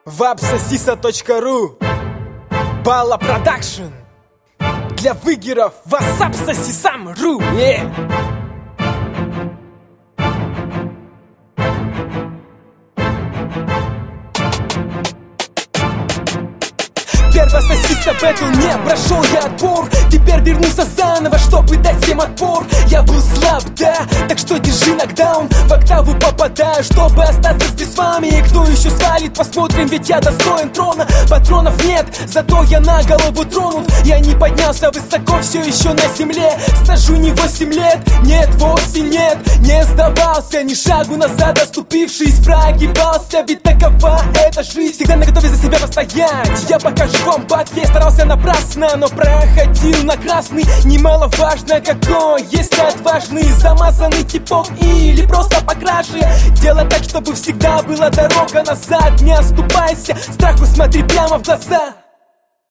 Вапсосиса.ру Бала Продакшн для выгеров Васапсосисам.ру. Первая сосиса бэтл не прошел я отбор. Теперь вернулся заново, чтобы дать всем отпор. Я был слаб, да, так что держи нокдаун. В октаву попадаю, чтобы остаться здесь с вами. И кто еще свалит, посмотрим, ведь я достоин трона. Патронов нет, зато я на голову тронут. Я не поднялся высоко, все еще на земле. Стажу не 8 лет, нет, вовсе нет. Не сдавался, ни шагу назад оступившись, прогибался. Ведь такова эта жизнь, всегда наготове за себя постоять. Я покажу вам бабки, старался напрасно, но проходил на красный. Немаловажно какой, если отважный, замазанный типом или просто по краже. Делай так, чтобы всегда была дорога назад. Не оступайся, страху смотри прямо в глаза.